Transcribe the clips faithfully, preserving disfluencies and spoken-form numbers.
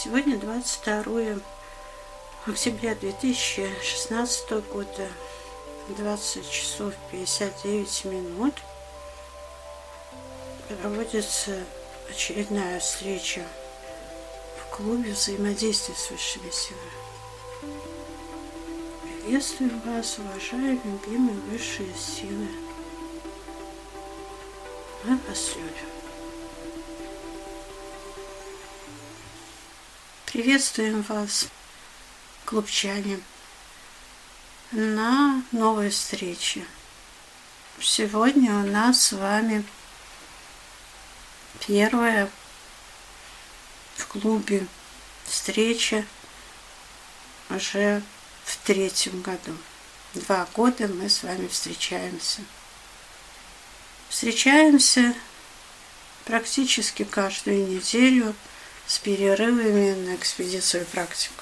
Сегодня двадцать второе октября две тысячи шестнадцатого года, двадцать часов пятьдесят девять минут. Проводится очередная встреча в клубе взаимодействия с высшими силами. Приветствую вас, уважаемые, любимые высшие силы. Мы вас любим. Приветствуем вас, клубчане, на новой встрече. Сегодня у нас с вами первая в клубе встреча уже в третьем году. Два года мы с вами встречаемся. Встречаемся практически каждую неделю с перерывами на экспедицию и практику.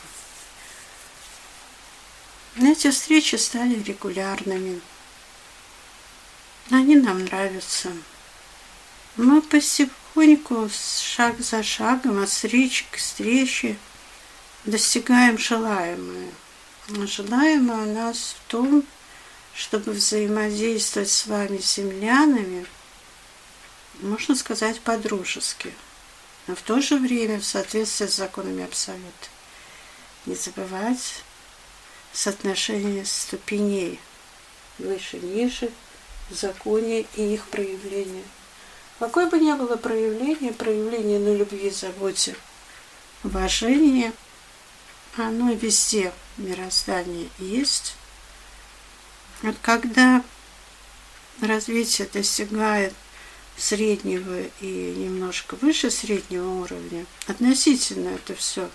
Эти встречи стали регулярными. Они нам нравятся. Мы потихоньку, шаг за шагом, от встречи к встрече достигаем желаемое. Желаемое у нас в том, чтобы взаимодействовать с вами, землянами, можно сказать, по-дружески, но в то же время в соответствии с законами Абсолюта. Не забывать соотношение ступеней выше-ниже в законе и их проявления. Какое бы ни было проявление, проявление на любви, заботе, уважении, оно везде в мироздании есть. Вот когда развитие достигает среднего и немножко выше среднего уровня, относительно это все,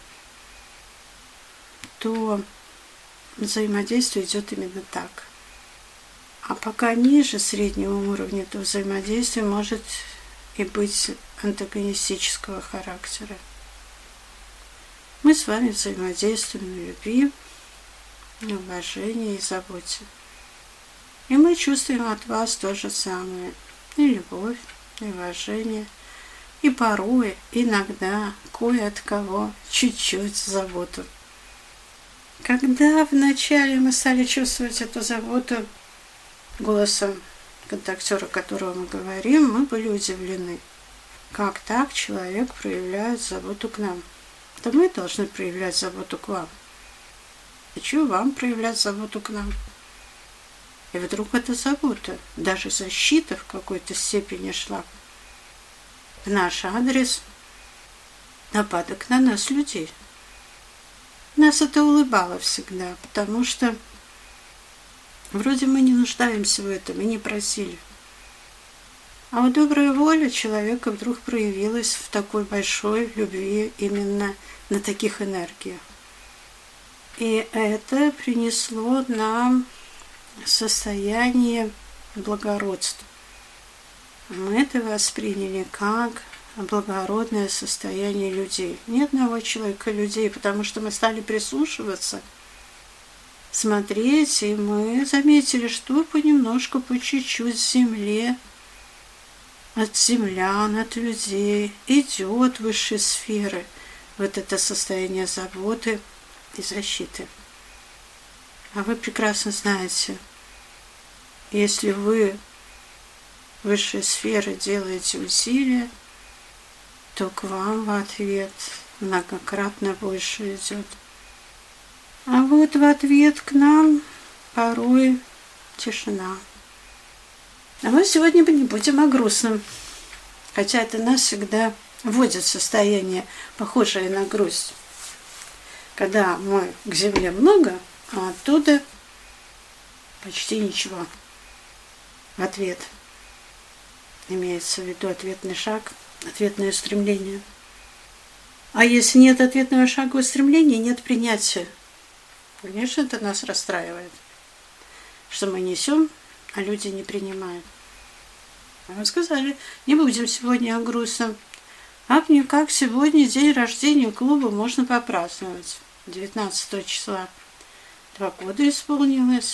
то взаимодействие идет именно так. А пока ниже среднего уровня, то взаимодействие может и быть антагонистического характера. Мы с вами взаимодействуем на любви, на уважении и заботе. И мы чувствуем от вас то же самое. И любовь, и уважение, и порой, иногда, кое от кого, чуть-чуть заботу. Когда вначале мы стали чувствовать эту заботу голосом контактера, которого мы говорим, мы были удивлены. Как так человек проявляет заботу к нам? То мы должны проявлять заботу к вам. Хочу вам проявлять заботу к нам. И вдруг эта забота, даже защита в какой-то степени шла в наш адрес, нападок на нас, людей. Нас это улыбало всегда, потому что вроде мы не нуждаемся в этом и не просили. А вот добрая воля человека вдруг проявилась в такой большой любви именно на таких энергиях. И это принесло нам состояние благородства. Мы это восприняли как благородное состояние людей. Ни одного человека людей, потому что мы стали прислушиваться, смотреть, и мы заметили, что понемножку, по чуть-чуть с земли, от землян, от людей идет высшей сферы вот это состояние заботы и защиты. А вы прекрасно знаете, если вы высшей сферы делаете усилия, то к вам в ответ многократно больше идет. А вот в ответ к нам порой тишина. А мы сегодня не будем о грустном, хотя это нас всегда вводит в состояние, похожее на грусть. Когда мы к земле много, а оттуда почти ничего. В ответ имеется в виду ответный шаг, ответное устремление. А если нет ответного шага устремления, нет принятия. Конечно, это нас расстраивает, что мы несем, а люди не принимают. А мы сказали, не будем сегодня о грустном. А никак сегодня день рождения клуба можно попраздновать. девятнадцатого числа. Два года исполнилось.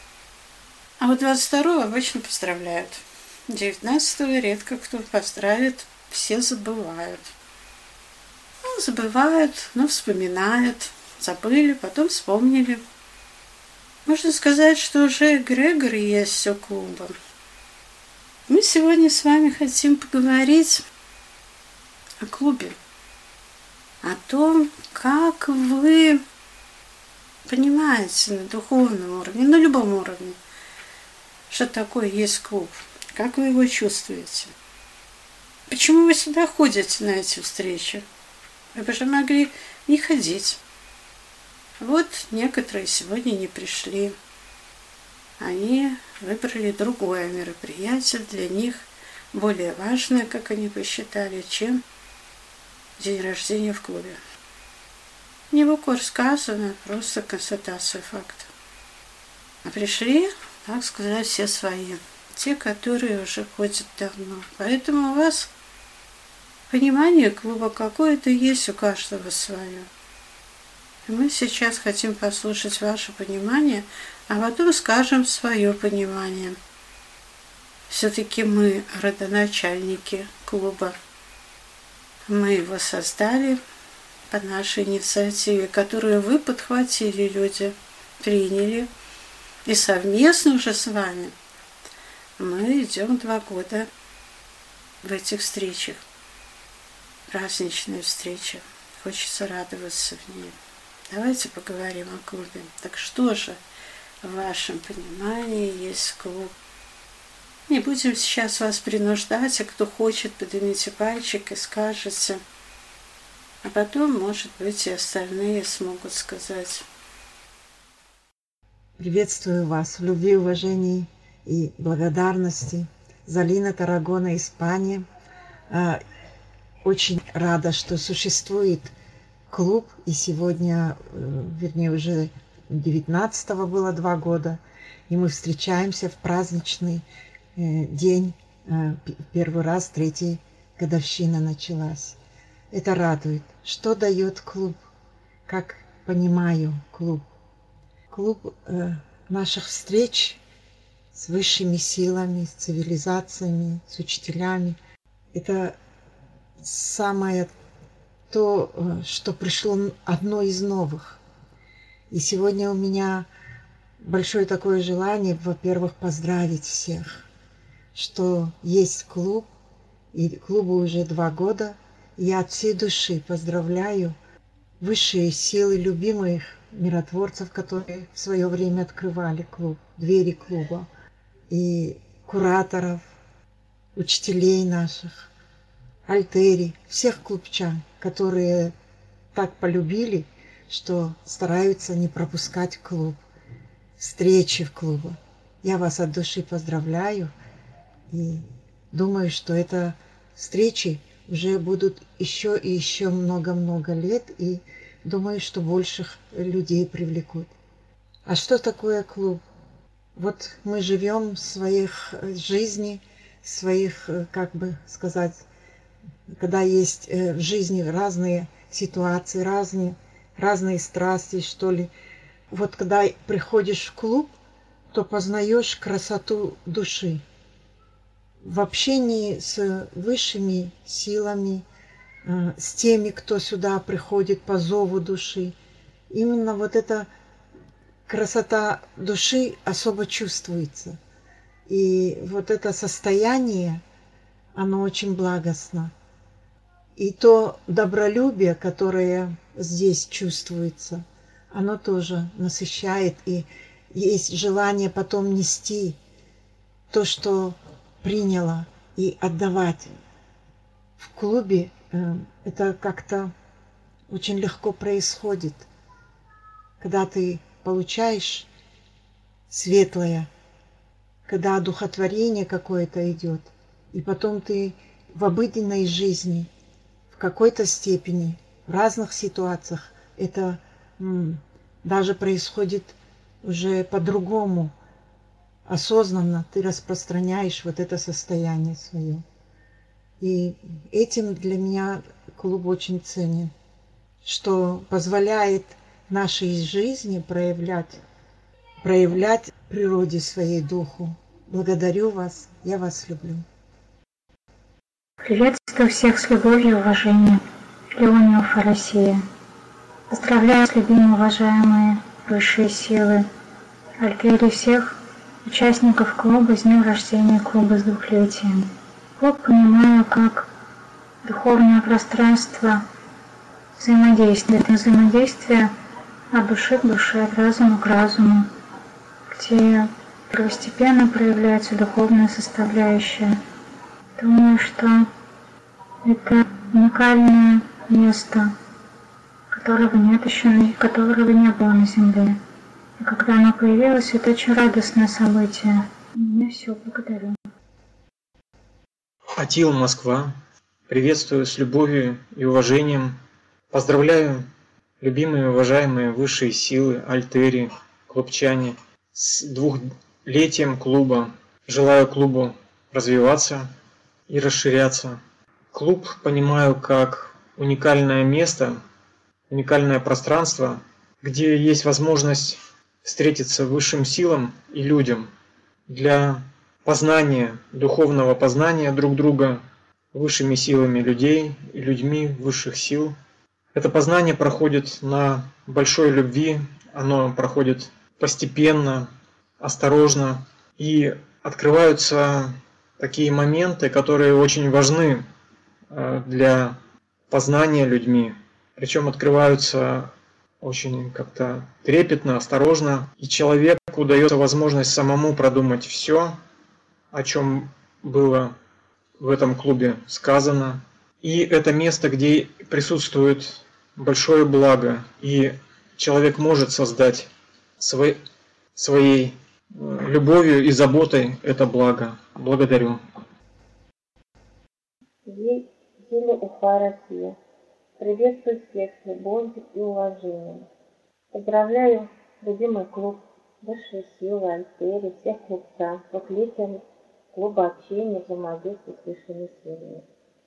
А вот двадцать второго обычно поздравляют. девятнадцатого редко кто поздравит, все забывают. Ну, забывают, но вспоминают. Забыли, потом вспомнили. Можно сказать, что уже эгрегор есть у клуба. Мы сегодня с вами хотим поговорить о клубе, о том, как вы понимаете на духовном уровне, на любом уровне, что такое есть клуб, как вы его чувствуете. Почему вы сюда ходите на эти встречи? Вы бы же могли не ходить. Вот некоторые сегодня не пришли. Они выбрали другое мероприятие, для них более важное, как они посчитали, чем день рождения в клубе. Не в укор сказано, просто констатация факта. А пришли, так сказать, все свои. Те, которые уже ходят давно. Поэтому у вас понимание клуба какое-то есть у каждого свое. И мы сейчас хотим послушать ваше понимание, а потом скажем свое понимание. Все-таки мы родоначальники клуба. Мы его создали по нашей инициативе, которую вы подхватили, люди, приняли. И совместно уже с вами мы идем два года в этих встречах. Праздничные встречи. Хочется радоваться в ней. Давайте поговорим о клубе. Так что же в вашем понимании есть клуб? Не будем сейчас вас принуждать, а кто хочет, поднимите пальчик и скажете. А потом, может быть, и остальные смогут сказать. Приветствую вас в любви, уважении и благодарности. Залина Таррагона, Испания. Очень рада, что существует клуб, и сегодня, вернее, уже девятнадцатого было два года, и мы встречаемся в праздничный день, первый раз, третья годовщина началась. Это радует. Что дает клуб? Как понимаю клуб? Клуб наших встреч с высшими силами, с цивилизациями, с учителями. Это самое то, что пришло одно из новых. И сегодня у меня большое такое желание, во-первых, поздравить всех, что есть клуб, и клубу уже два года. Я от всей души поздравляю высшие силы, любимых миротворцев, которые в свое время открывали клуб, двери клуба, и кураторов, учителей наших, альтерий, всех клубчан, которые так полюбили, что стараются не пропускать клуб, встречи в клубе. Я вас от души поздравляю и думаю, что это встречи уже будут еще и еще много-много лет, и думаю, что больших людей привлекут. А что такое клуб? Вот мы живем в своих жизни, своих, как бы сказать, когда есть в жизни разные ситуации, разные, разные страсти, что ли. Вот когда приходишь в клуб, то познаешь красоту души. В общении с высшими силами, с теми, кто сюда приходит по зову души. Именно вот эта красота души особо чувствуется. И вот это состояние, оно очень благостно. И то добролюбие, которое здесь чувствуется, оно тоже насыщает. И есть желание потом нести то, что приняла, и отдавать. В клубе э, это как-то очень легко происходит. Когда ты получаешь светлое, когда одухотворение какое-то идет, и потом ты в обыденной жизни в какой-то степени, в разных ситуациях это м, даже происходит уже по-другому. Осознанно ты распространяешь вот это состояние свое. И этим для меня клуб очень ценен, что позволяет нашей жизни проявлять, проявлять природе своей духу. Благодарю вас, я вас люблю. Приветствую всех с любовью и уважением. Леонов, Россия. Поздравляю с любимые, уважаемые высшие силы, альтери всех участников клуба с днем рождения клуба с двухлетием. Клуб понимаю как духовное пространство взаимодействия. Это взаимодействие от души к душе, от разума к разуму, где первостепенно проявляется духовная составляющая. Думаю, что это уникальное место, которого нет еще, которого не было на Земле. И когда оно появилось, это очень радостное событие. У меня все, благодарю. Атил, Москва. Приветствую с любовью и уважением. Поздравляю, любимые и уважаемые высшие силы, альтери, клубчане, с двухлетием клуба. Желаю клубу развиваться и расширяться. Клуб понимаю как уникальное место, уникальное пространство, где есть возможность встретиться высшим силам и людям для познания, духовного познания друг друга высшими силами людей и людьми высших сил. Это познание проходит на большой любви, оно проходит постепенно, осторожно, и открываются такие моменты, которые очень важны для познания людьми. Причем открываются очень как-то трепетно, осторожно, и человеку дается возможность самому продумать все, о чем было в этом клубе сказано. И это место, где присутствует большое благо, и человек может создать свой, своей любовью и заботой это благо. Благодарю. Зиля, Уфа, Россия. Приветствую всех с любовью и уважением. Поздравляю любимый клуб, высшие силы, альтери, всех клубцев, с двухлетием клуба общения, взаимодействия с высшими силами.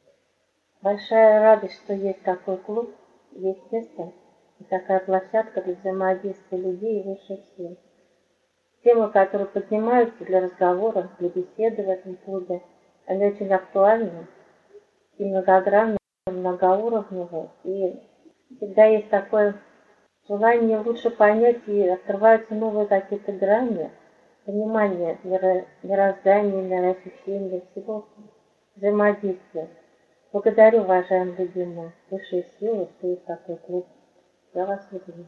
Большая радость, что есть такой клуб, есть место и такая площадка для взаимодействия людей и высших сил. Темы, которые поднимаются для разговора, для беседы в этом клубе, они очень актуальны и многогранны, многоуровневые. И всегда есть такое желание лучше понять, и открываются новые какие-то грани понимания мироздания, мироощущения, всего взаимодействия. Благодарю, уважаемые любимые высшие силы, что есть такой клуб. Я вас люблю.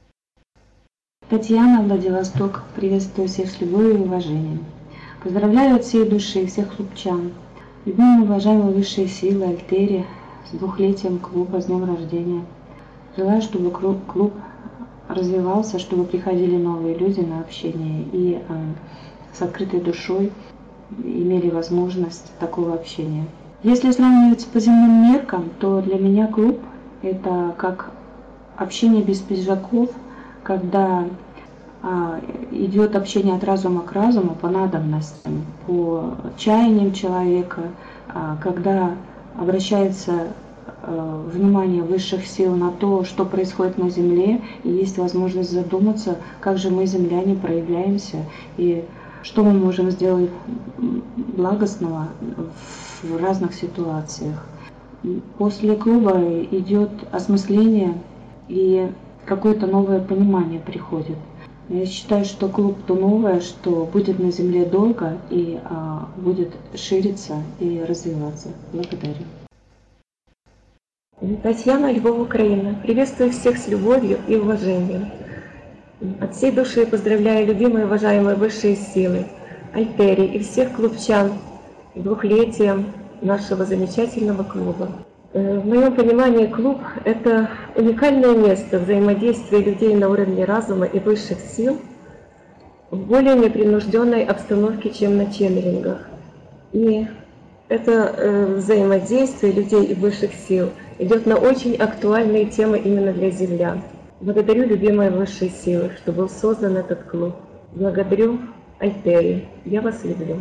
Татьяна, Владивосток. Приветствую всех с любовью и уважением. Поздравляю от всей души всех клубчан. Любимые, уважаемые высшие силы, альтери, с двухлетием клуба, с днем рождения. Желаю, чтобы клуб развивался, чтобы приходили новые люди на общение и э, с открытой душой имели возможность такого общения. Если сравнивать по земным меркам, то для меня клуб – это как общение без пиджаков, когда а, идет общение от разума к разуму по надобностям, по чаяниям человека, а, когда обращается а, внимание высших сил на то, что происходит на Земле, и есть возможность задуматься, как же мы, земляне, проявляемся, и что мы можем сделать благостного в разных ситуациях. После клуба идет осмысление и какое-то новое понимание приходит. Я считаю, что клуб то новое, что будет на Земле долго и а, будет шириться и развиваться. Благодарю. Татьяна, Львов, Украина. Приветствую всех с любовью и уважением. От всей души поздравляю любимые и уважаемые высшие силы, альтери и всех клубчан с двухлетием нашего замечательного клуба. В моем понимании клуб – это уникальное место взаимодействия людей на уровне разума и высших сил в более непринужденной обстановке, чем на ченнелингах. И это взаимодействие людей и высших сил идет на очень актуальные темы именно для землян. Благодарю любимые высшие силы, что был создан этот клуб. Благодарю альтери. Я вас люблю.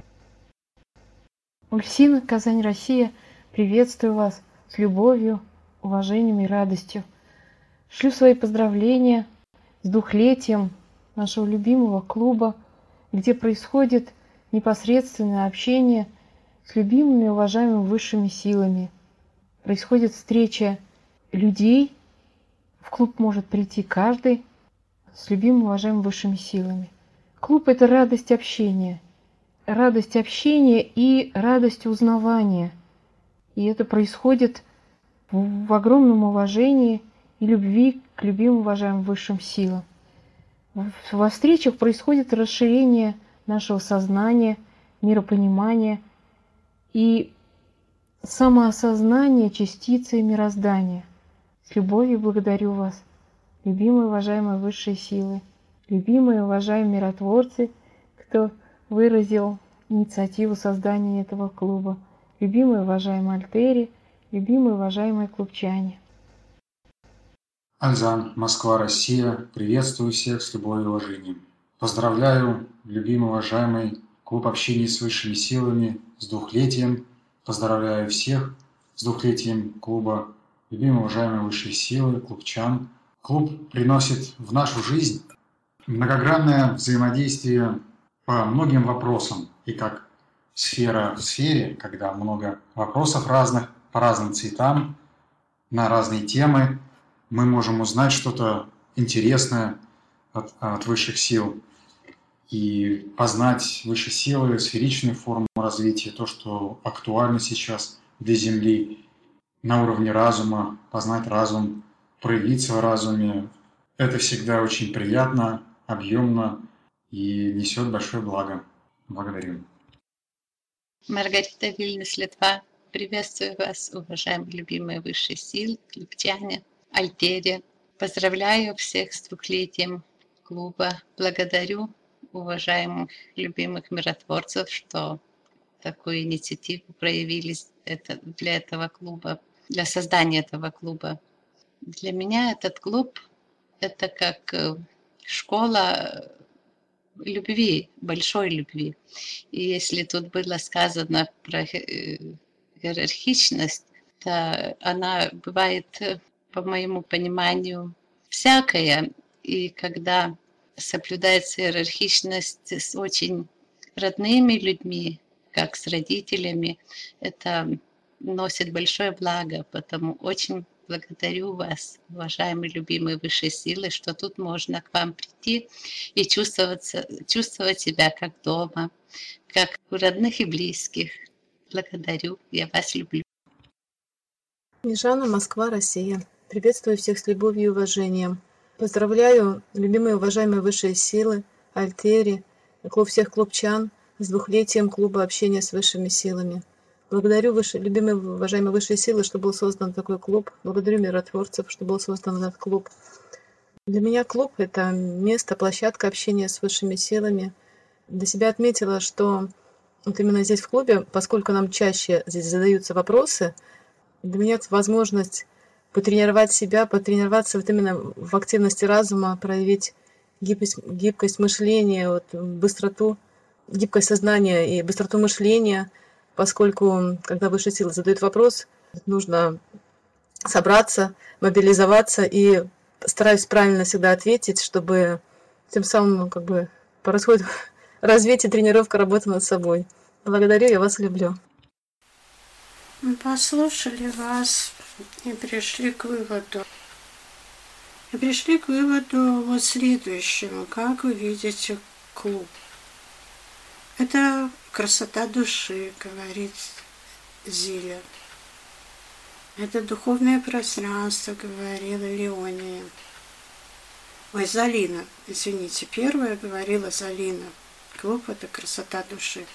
Ульсина, Казань, Россия. Приветствую вас с любовью, уважением и радостью. Шлю свои поздравления с двухлетием нашего любимого клуба, где происходит непосредственное общение с любимыми и уважаемыми высшими силами. происходит встреча людей. В клуб может прийти каждый с любимым, уважаемым высшими силами. Клуб – это радость общения. Радость общения и радость узнавания. И это происходит в, в огромном уважении и любви к любимым, уважаемым высшим силам. Во встречах происходит расширение нашего сознания, миропонимания и самоосознание частицы мироздания. С любовью благодарю вас, любимые, уважаемые высшие силы, любимые, уважаемые миротворцы, кто выразил инициативу создания этого клуба, любимые, уважаемые альтери, любимые, уважаемые клубчане. Альзан, Москва, Россия. Приветствую всех с любовью и уважением. Поздравляю, любимый, уважаемый клуб общения с высшими силами с двухлетием. Поздравляю всех с двухлетием клуба. Любимые, уважаемые высшие силы, клубчан. Клуб приносит в нашу жизнь многогранное взаимодействие по многим вопросам. И как сфера в сфере, когда много вопросов разных, по разным цветам, на разные темы, мы можем узнать что-то интересное от, от высших сил и познать высшие силы, сферичную форму развития, то, что актуально сейчас для Земли, на уровне разума, познать разум, проявиться в разуме. Это всегда очень приятно, объемно и несет большое благо. Благодарю. Маргарита Вильнюс, Литва. Приветствую вас, уважаемые любимые высшие силы, клубчане, альтери. Поздравляю всех с двухлетием клуба. Благодарю уважаемых любимых миротворцев, что такую инициативу проявили это, для этого клуба, для создания этого клуба. Для меня этот клуб – это как школа любви, большой любви. И если тут было сказано про иерархичность, то она бывает, по моему пониманию, всякая. И когда соблюдается иерархичность с очень родными людьми, как с родителями, это носит большое благо. Потому очень благодарю вас, уважаемые любимые высшие силы, что тут можно к вам прийти и чувствовать, чувствовать себя как дома, как у родных и близких. Благодарю, я вас люблю. Мишана, Москва, Россия. Приветствую всех с любовью и уважением. Поздравляю, любимые уважаемые высшие силы, альтери, клуб всех клубчан с двухлетием клуба общения с высшими силами. Благодарю выше, любимые уважаемые высшие силы, что был создан такой клуб. Благодарю миротворцев, что был создан этот клуб. Для меня клуб – это место, площадка общения с высшими силами. Для себя отметила, что вот именно здесь в клубе, поскольку нам чаще здесь задаются вопросы, для меня это возможность потренировать себя, потренироваться вот именно в активности разума, проявить гибкость, гибкость мышления, вот, быстроту, гибкость сознания и быстроту мышления, поскольку, когда высшие силы задают вопрос, нужно собраться, мобилизоваться и стараюсь правильно всегда ответить, чтобы тем самым как бы происходит развитие, тренировка, работа над собой. Благодарю, я вас люблю. Мы послушали вас и пришли к выводу. И пришли к выводу вот следующему. Как вы видите клуб? Это красота души, говорит Зиля. Это духовное пространство, говорила Леония. Ой, Залина, извините, первая говорила Залина. Клуб – это красота души.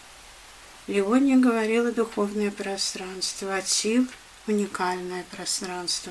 Леония говорила духовное пространство, Атил – уникальное пространство.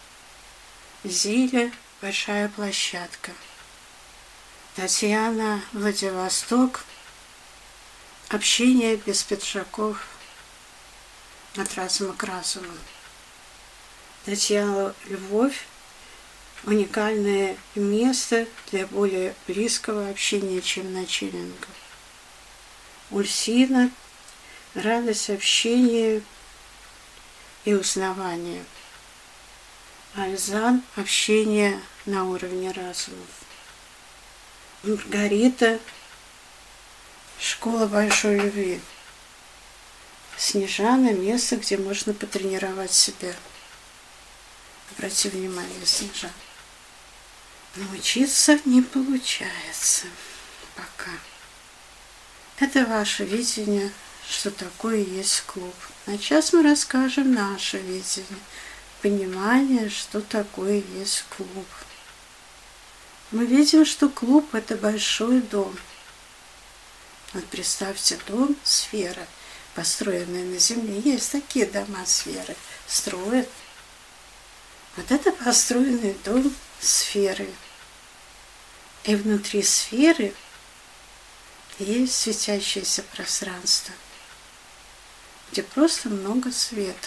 Зиля – большая площадка. Татьяна – Владивосток – общение без пиджаков от разума к разуму. Татьяна – Львов – уникальное место для более близкого общения, чем на Челленгах. Ульсина – радость общения и узнавания. Альзан – общение на уровне разума. Маргарита – школа большой любви. Снежана – место, где можно потренировать себя. Обрати внимание, Снежана. Научиться не получается пока. Это ваше видение, что такое есть клуб. А сейчас мы расскажем наше видение, понимание, что такое есть клуб. Мы видим, что клуб – это большой дом. Вот представьте, дом – сфера, построенная на земле. Есть такие дома сферы, строят. Вот это построенный дом сферы. И внутри сферы есть светящееся пространство, где просто много света.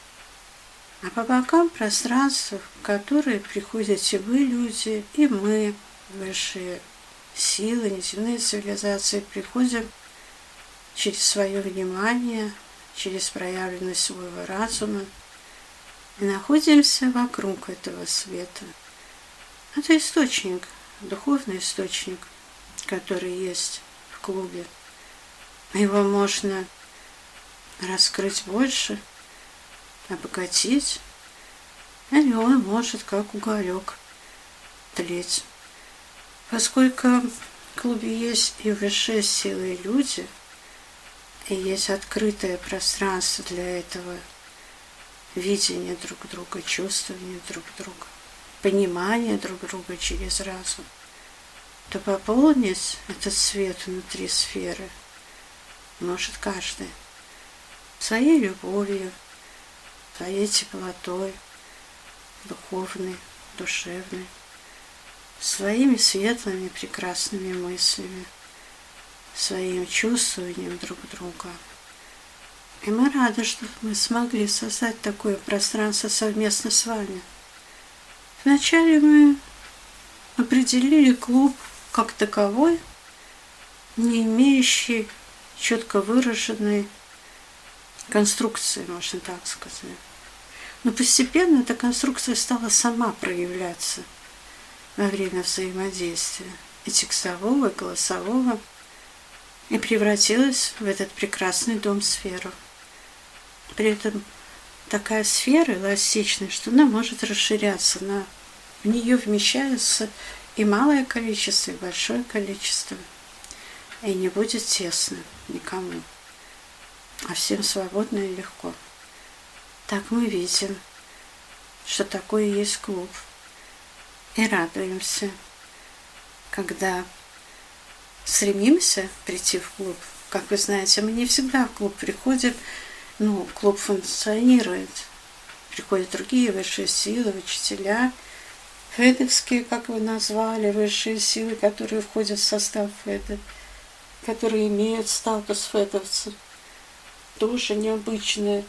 А по бокам пространства, в которые приходите вы, люди, и мы, высшие силы, неземные цивилизации, приходим через свое внимание, через проявленность своего разума и находимся вокруг этого света. Это источник, духовный источник, который есть в клубе. Его можно раскрыть больше, обогатить, или он может, как уголек, тлеть. Поскольку в клубе есть и высшие силы, и люди, и есть открытое пространство для этого видения друг друга, чувствования друг друга, понимания друг друга через разум, то пополнить этот свет внутри сферы может каждый своей любовью, своей теплотой, духовной, душевной, своими светлыми, прекрасными мыслями, своим чувствованием друг друга. И мы рады, что мы смогли создать такое пространство совместно с вами. Вначале мы определили клуб как таковой, не имеющий четко выраженной конструкции, можно так сказать. Но постепенно эта конструкция стала сама проявляться во время взаимодействия и текстового, и голосового, и превратилась в этот прекрасный дом-сферу. При этом такая сфера эластичная, что она может расширяться, на, в нее вмещается и малое количество, и большое количество, и не будет тесно никому, а всем свободно и легко. Так мы видим, что такое есть клуб, и радуемся, когда стремимся прийти в клуб. Как вы знаете, мы не всегда в клуб приходим, ну, клуб функционирует. Приходят другие высшие силы, учителя, федовские, как вы назвали, высшие силы, которые входят в состав феда, которые имеют статус федовцев. Тоже необычное,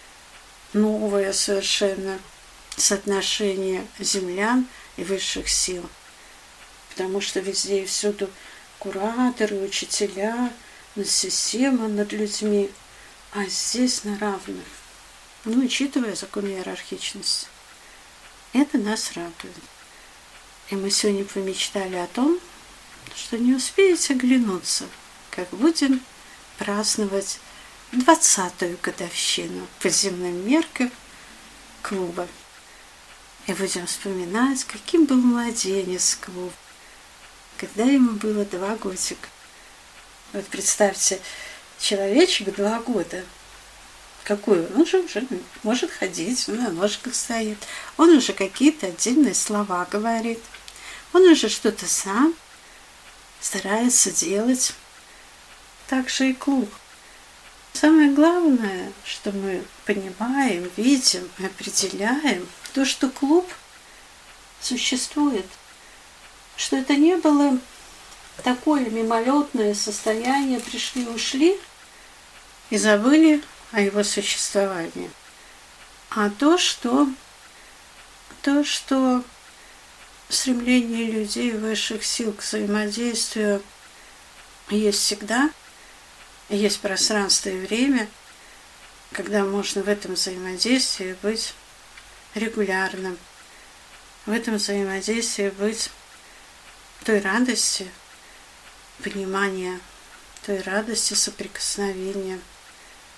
новое совершенно соотношение землян и высших сил. Потому что везде и всюду кураторы, учителя, система над людьми, а здесь на равных. Ну, учитывая закон иерархичности. Это нас радует. И мы сегодня помечтали о том, что не успеете оглянуться, как будем праздновать двадцатую годовщину по земным меркам клуба. И будем вспоминать, каким был младенец клуб, когда ему было два годика. Вот представьте, человечек два года. Какой он? Он же уже может ходить, он на ножках стоит. Он уже какие-то отдельные слова говорит. Он уже что-то сам старается делать. Так же и клуб. Самое главное, что мы понимаем, видим, определяем, то, что клуб существует. Что это не было такое мимолетное состояние, пришли-ушли и забыли о его существовании. А то, что, то, что стремление людей высших сил к взаимодействию есть всегда, есть пространство и время, когда можно в этом взаимодействии быть регулярным, в этом взаимодействии быть той радости, понимания, той радости соприкосновения,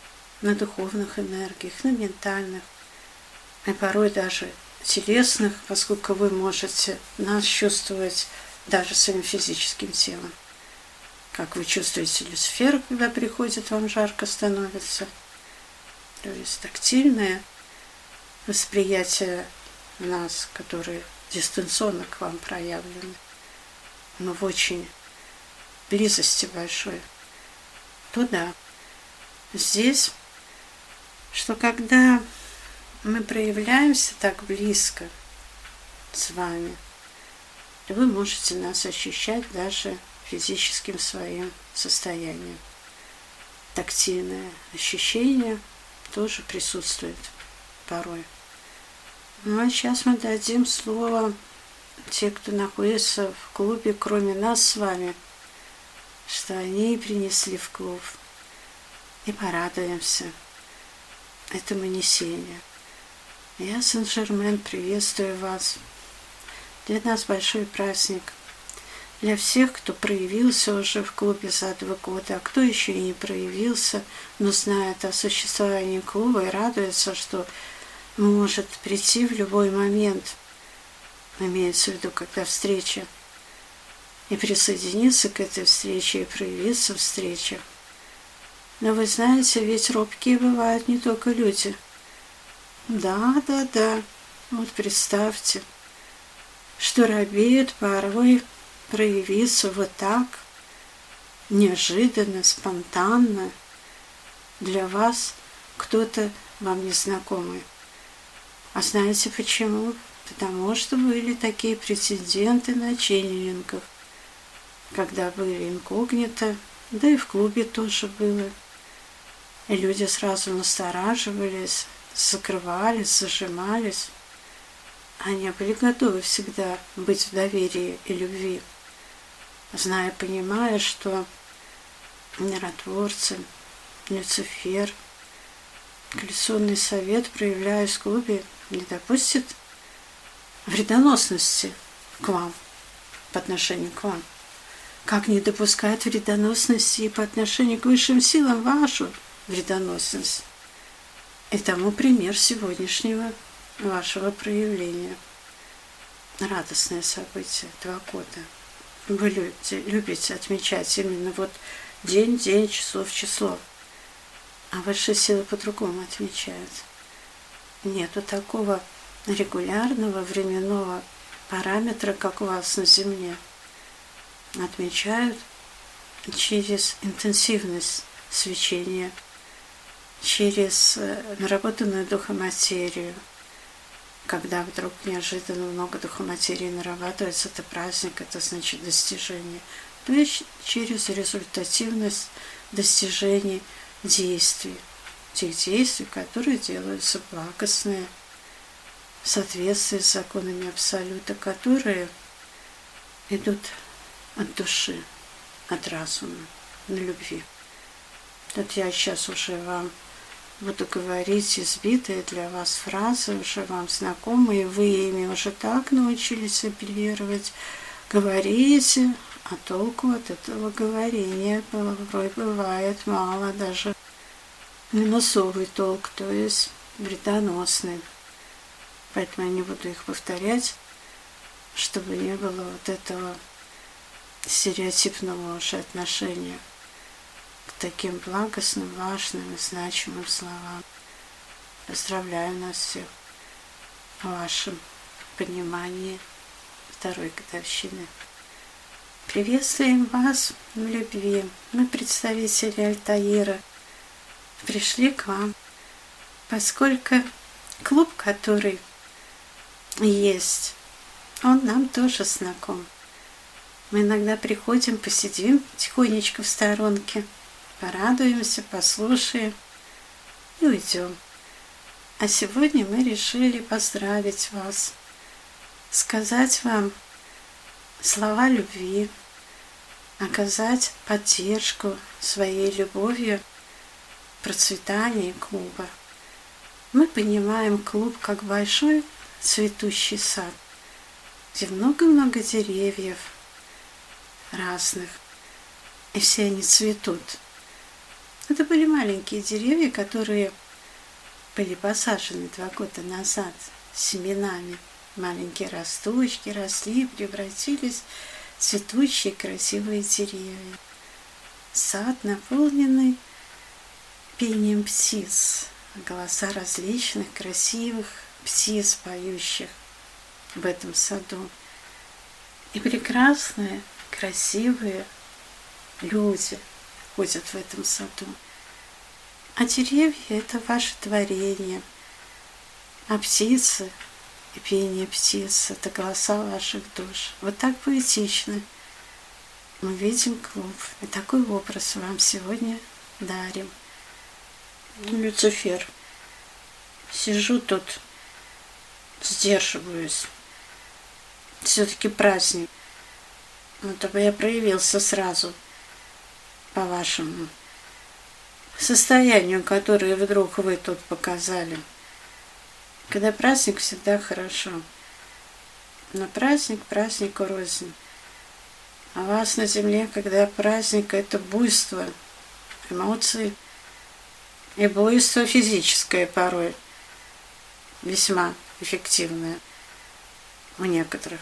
на духовных энергиях, на ментальных, и порой даже телесных, поскольку вы можете нас чувствовать даже своим физическим телом. Как вы чувствуете Люцифера, когда приходит, вам жарко становится. То есть тактильное восприятие нас, которые дистанционно к вам проявлены, но в очень близости большой, то да. Здесь, что когда мы проявляемся так близко с вами, то вы можете нас ощущать даже физическим своим состоянием. Тактильное ощущение тоже присутствует порой. Ну а сейчас мы дадим слово те, кто находится в клубе, кроме нас с вами, что они и принесли в клуб. И порадуемся этому несению. Я, Сен-Жермен, приветствую вас. Для нас большой праздник. Для всех, кто проявился уже в клубе за два года, а кто еще и не проявился, но знает о существовании клуба и радуется, что может прийти в любой момент, имеется в виду, когда встреча, и присоединиться к этой встрече, и проявиться в встрече. Но вы знаете, ведь робкие бывают не только люди. Да, да, да. Вот представьте, что робеют порой проявиться вот так, неожиданно, спонтанно, для вас кто-то вам незнакомый. А знаете почему? Потому что были такие прецеденты на ченнелингах, когда были инкогнито, да и в клубе тоже было. И люди сразу настораживались, закрывались, зажимались. Они были готовы всегда быть в доверии и любви, зная, понимая, что миротворцы, Люцифер, Коалиционный совет, проявляясь в клубе, не допустит вредоносности к вам, по отношению к вам. Как не допускает вредоносности и по отношению к высшим силам вашу вредоносность. И тому пример сегодняшнего вашего проявления. Радостное событие, два года. Вы любите, любите отмечать именно вот день, день, часов, число. А высшие силы по-другому отмечают. Нету такого регулярного временного параметра, как у вас на Земле. Отмечают через интенсивность свечения, через наработанную духоматерию. Когда вдруг неожиданно много духоматерии нарабатывается, это праздник, это значит достижение. То есть через результативность достижений действий, тех действий, которые делаются благостные, в соответствии с законами Абсолюта, которые идут от души, от разума, на любви. Вот я сейчас уже вам буду говорить избитые для вас фразы, уже вам знакомые, вы ими уже так научились апеллировать. Говорите, а толку от этого говорения порой бывает мало, даже минусовый толк, то есть вредоносный. Поэтому я не буду их повторять, чтобы не было вот этого стереотипного уже отношения к таким благостным, важным и значимым словам. Поздравляю нас всех в вашем понимании второй годовщины. Приветствуем вас в любви. Мы, представители Альтаира, пришли к вам, поскольку клуб, который есть, он нам тоже знаком. Мы иногда приходим, посидим тихонечко в сторонке, порадуемся, послушаем и уйдем. А сегодня мы решили поздравить вас, сказать вам слова любви, оказать поддержку своей любовью, процветанию клуба. Мы понимаем клуб как большой цветущий сад, где много-много деревьев разных, и все они цветут. Это были маленькие деревья, которые были посажены два года назад семенами. Маленькие росточки росли и превратились в цветущие красивые деревья. Сад, наполненный пением птиц, голоса различных красивых птиц, поющих в этом саду. И прекрасные, красивые люди ходят в этом саду. А деревья — это ваше творение, а птицы и пение птиц — это голоса ваших душ. Вот так поэтично мы видим клуб. И такой образ вам сегодня дарим. Люцифер. Сижу тут, сдерживаюсь. Все-таки праздник. Вот бы я проявился сразу по вашему состоянию, которое вдруг вы тут показали. Когда праздник, всегда хорошо. Но праздник, праздник рознь. А у вас на земле, когда праздник, это буйство, эмоции и буйство физическое порой, весьма эффективное у некоторых,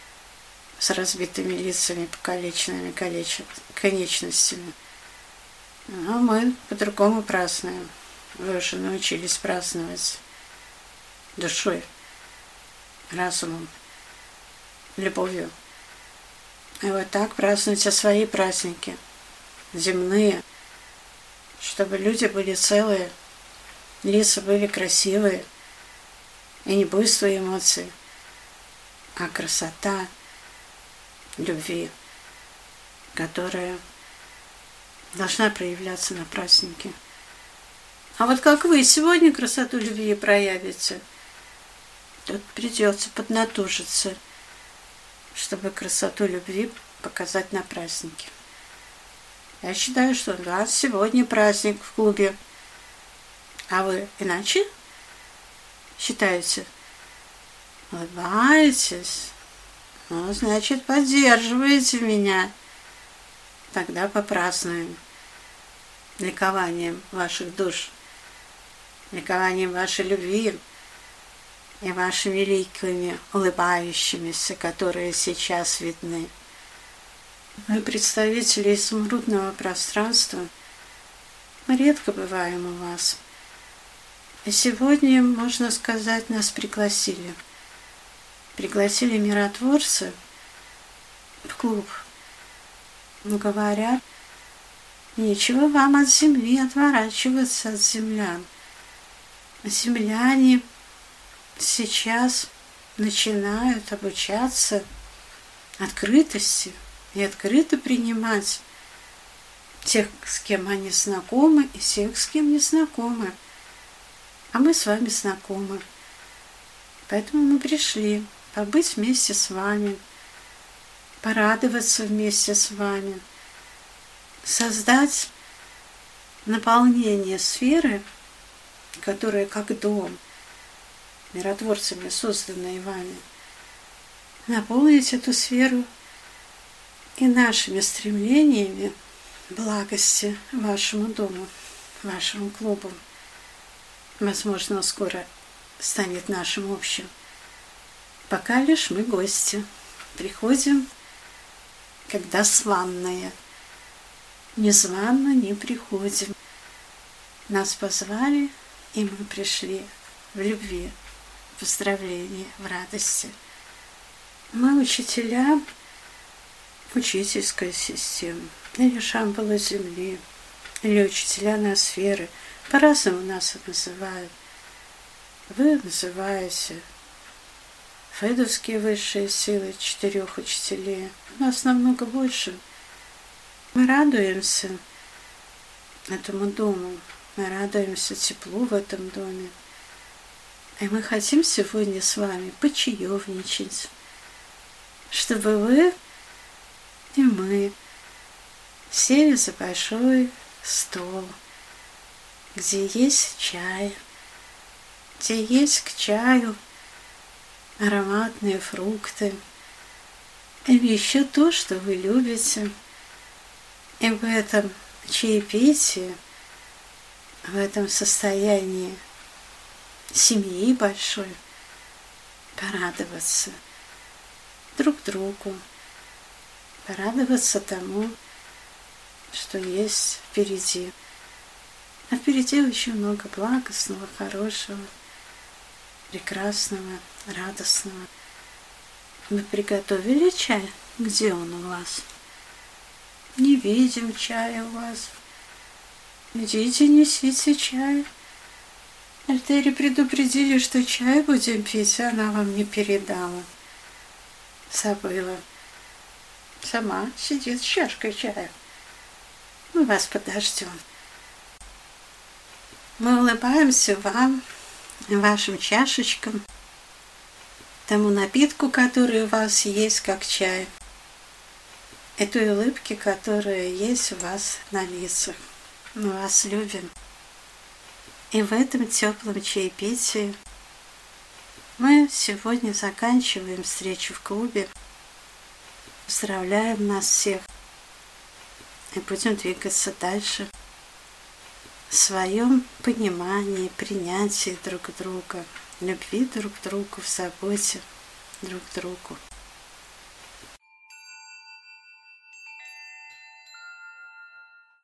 с разбитыми лицами, покалеченными конечностями. Но мы по-другому празднуем. Вы уже научились праздновать душой, разумом, любовью. И вот так празднуйте свои праздники, земные, чтобы люди были целые, лица были красивые, и не буйство эмоций, а красота любви, которая должна проявляться на празднике. А вот как вы сегодня красоту любви проявите, тут придется поднатужиться, чтобы красоту любви показать на празднике. Я считаю, что у вас сегодня праздник в клубе. А вы иначе считаете? Улыбаетесь? Ну, значит, поддерживаете меня. Тогда попразднуем ликованием ваших душ, ликованием вашей любви и вашими ликами, улыбающимися, которые сейчас видны. Мы, представители изумрудного пространства, мы редко бываем у вас. И сегодня, можно сказать, нас пригласили. Пригласили миротворцы в клуб. Но говорят, нечего вам от земли отворачиваться от землян. Земляне сейчас начинают обучаться открытости и открыто принимать тех, с кем они знакомы, и тех, с кем не знакомы. А мы с вами знакомы. Поэтому мы пришли побыть вместе с вами, порадоваться вместе с вами, создать наполнение сферы, которая как дом, миротворцами созданная вами, наполнить эту сферу и нашими стремлениями благости вашему дому, вашему клубу. Возможно, скоро станет нашим общим. Пока лишь мы гости. Приходим, когда званные. Незванно не приходим. Нас позвали, и мы пришли в любви, в поздравлении, в радости. Мы учителя учительской системы, или шамбала земли, или учителя ноосферы. По-разному нас называют. Вы называете федовские высшие силы четырех учителей. У нас намного больше. Мы радуемся этому дому. Мы радуемся теплу в этом доме. И мы хотим сегодня с вами почаевничать, чтобы вы и мы сели за большой стол, где есть чай, где есть к чаю ароматные фрукты, и еще то, что вы любите. И в этом чаепитии в этом состоянии семьи большой порадоваться друг другу, порадоваться тому, что есть впереди. А впереди очень много благостного, хорошего, прекрасного, радостного. Вы приготовили чай? Где он у вас? Не видим чая у вас. Идите, несите чай. Альтери предупредили, что чай будем пить, она вам не передала. Забыла. Сама сидит с чашкой чая. Мы вас подождем. Мы улыбаемся вам, вашим чашечкам, тому напитку, который у вас есть, как чай, и той улыбке, которая есть у вас на лицах. Мы вас любим. И в этом теплом чаепитии мы сегодня заканчиваем встречу в клубе. Поздравляем нас всех. И будем двигаться дальше в своем понимании, принятии друг друга, любви друг к другу, в заботе друг к другу.